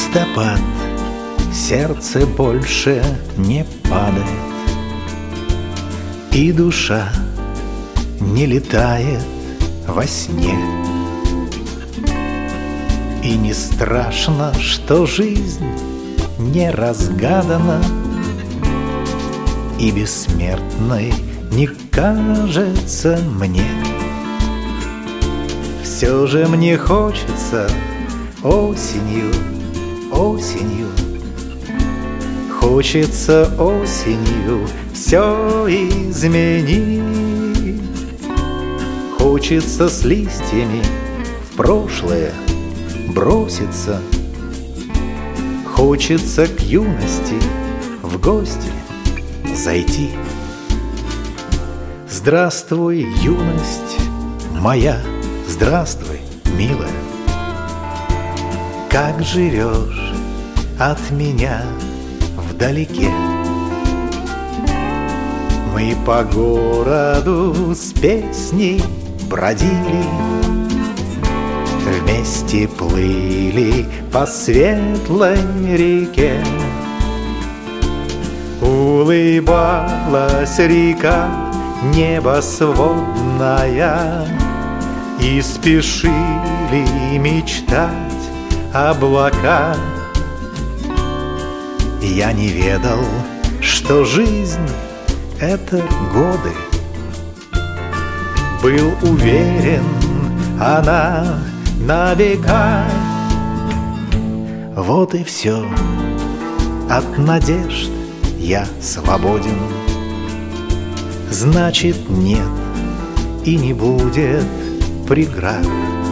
Листопад, сердце больше не падает, и душа не летает во сне. И не страшно, что жизнь не разгадана, и бессмертной не кажется мне. Все же мне хочется осенью, осенью, хочется осенью все изменить. Хочется с листьями в прошлое броситься, хочется к юности в гости зайти. Здравствуй, юность моя, здравствуй, милая. Как живешь от меня вдалеке? Мы по городу с песней бродили, вместе плыли по светлой реке. Улыбалась река небосводная, и спешили мечтать облака. Я не ведал, что жизнь — это годы. Был уверен, она на века. Вот и все, от надежд я свободен. Значит, нет и не будет преград,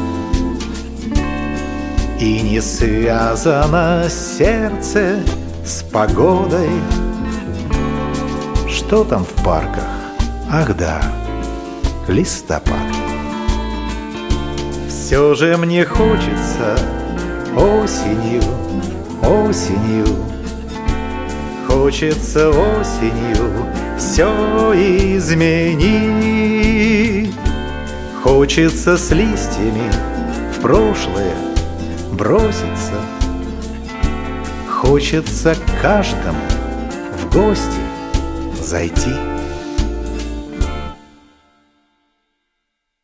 и не связано сердце с погодой. Что там в парках? Ах да, листопад. Все же мне хочется осенью, осенью, хочется осенью все изменить. Хочется с листьями в прошлое броситься, хочется к каждому в гости зайти.